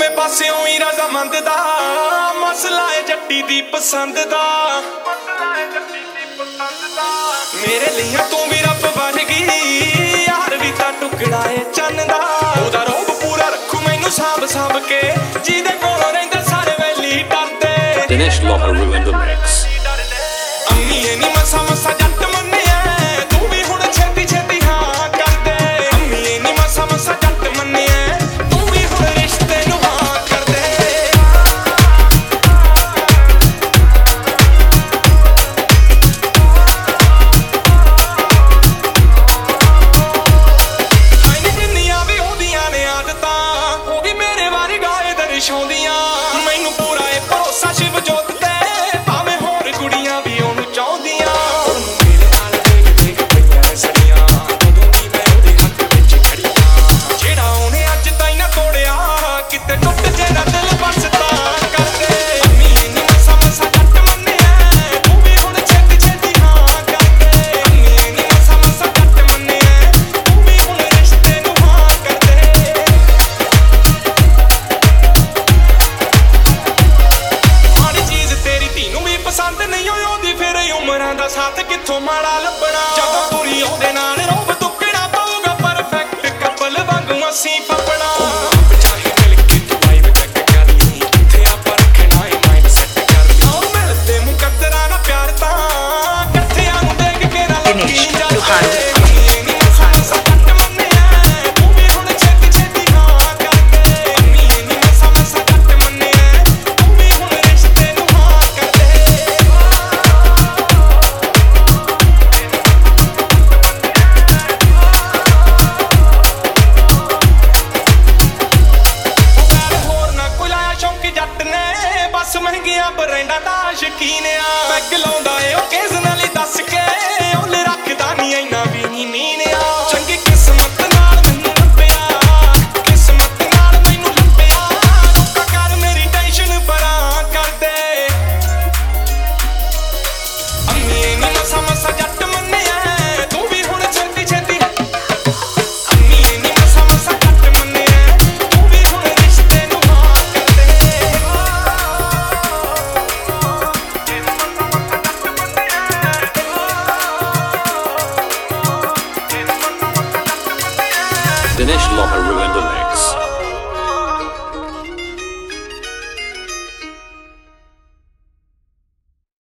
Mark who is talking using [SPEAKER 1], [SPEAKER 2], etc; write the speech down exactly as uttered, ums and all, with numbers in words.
[SPEAKER 1] ਦੋਵੇਂ ਪਾਸਿਓਂ ਹੀ ਰਜ਼ਾਮੰਦ ਦਾ ਮਸਲਾ ਏ ਜੱਟੀ ਦੀ ਪਸੰਦ ਦਾ ਮੇਰੇ ਲਈ ਤੂੰ ਵੀ ਰੱਬ ਬਣ ਗਈ ਯਾਰ ਵੀ ਤਾਂ ਟੁਕੜਾ ਏ ਚੰਨ ਦਾ ਉਹਦਾ ਰੋਬ ਪੂਰਾ ਰੱਖੂ ਮੈਨੂੰ ਸਾਂਭ ਸਾਂਭ ਕੇ ਜਿਹਦੇ ਕੋਲ ਰਹਿੰਦੇ ਸਾਰੇ ਵੈਲੀ ਡਰਦੇ
[SPEAKER 2] Dinesh Loharu in the mix.